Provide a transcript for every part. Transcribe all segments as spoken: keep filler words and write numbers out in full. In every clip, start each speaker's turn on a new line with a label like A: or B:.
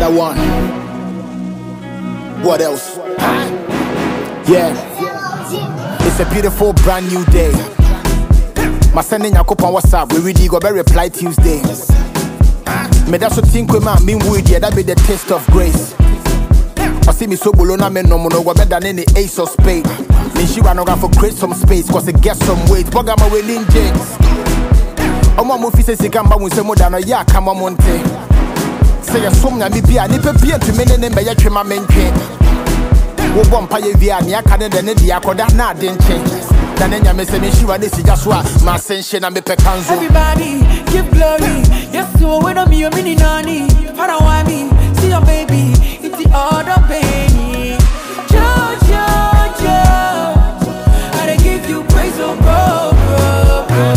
A: another one. What else? Yeah, it's a beautiful brand new day. My sending your couple on WhatsApp, we really go very reply Tuesday. Me that's what think we man mean wood, yeah, that be the taste of grace. I see me so bolona me no no better than any ace of spade. Me she run around for create some space, cause it gets some weight. Bug my willing James. Omo mo fi say sikamba won say mo da no ya kama monte. Say ya som na me bia ni pe bia to me ne ne me ya twema mentwe. Wo bom pa ye via ni aka ne de ne dia koda na ade nche. Da ne nya me say me shi wa de si jaso a ma sense na me pe kanzo.
B: Everybody give glory. Yes, so we don't me o mini nani. Para wa me see your baby. It's the other baby. Jo jo jo. I dey give you praise, oh bro bro bro.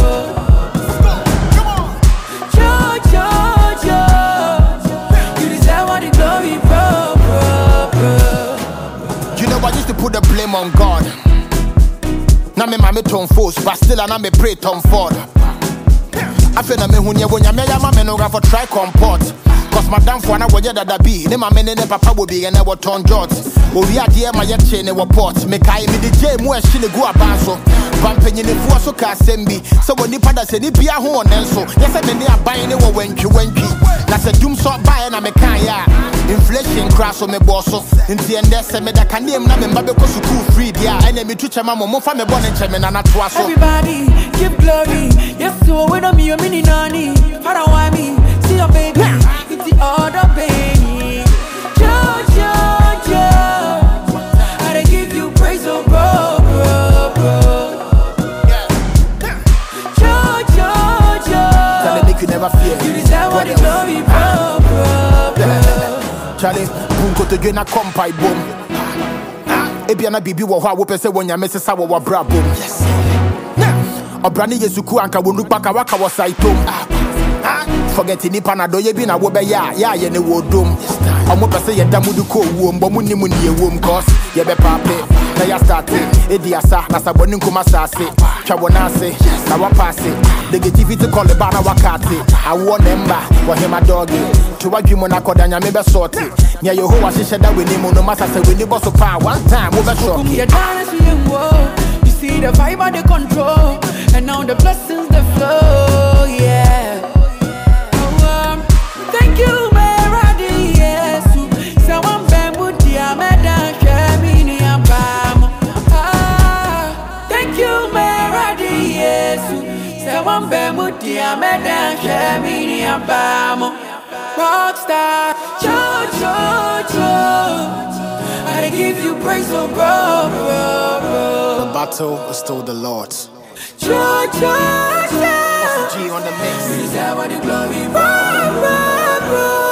A: Put the blame on God. Now me mama turn force, but still I me pray turn forward. I feel na me hunye wonya me ya mama no for try comport. Cause madam for na woje dada bi, ne mama ne papa will be and I will turn jot. O we are dear my yet ne report. Me kai me the J mu e shine go abanso. Bampenye ne fuo so ka sembi. So when nipa da se ni bia ho onenso. Yes me ne aban ne wo wentwi wentwi. Na se dum so buy na me kan ya. Inflation crash on me boss. Inti ende se me da kanem na me mba ko school free dia. Ene me tuche mama mo fa me born enche me na na to aso.
B: Everybody give glory. Yes, so we don't me o mini nani. Para wa me see your baby. It's the other baby. Jo jo jo. I dey give you praise, oh bro bro bro. Jo jo jo.
A: Tell them make you never fear.
B: You deserve all the glory, bro bro bro.
A: Charlie, bunko to gena kompai boom. Ebiana bibi wo ha wo pese wonya mesesa wo bra boom. Yes. Obrani yesuku anka wonu paka waka wo saitom. Forget ni panado ye bi na wo be ya ya ye ne wo dom. Omo pese ye damudu ko wo mbo mu ni mu ni e wo cause ye be pape na ya start e di asa na saboni nkuma sase twa wona ase na wa pass negativity call the bana wakati awo nemba wo hema doggy to wadwimo na kodanya me be sort nya yehowa hihye da we ni mu no masa se we ni boss pa one time wo be shock
B: you see the vibe and the control and now the blessings the flow yeah. Thank you, Meradi, yes. Someone bamboo, dear Madame, Camini, and Bam. Thank you, Meradi, yes. Someone bamboo, dear Madame, Camini, and Bam. Rockstar, Cho, Cho, Cho. I give you praise, oh, bro, bro, bro.
A: The battle is still the Lord's.
B: Cho, Cho, Cho.
A: G on the mix.
B: You deserve all the glory, bro, bro, bro.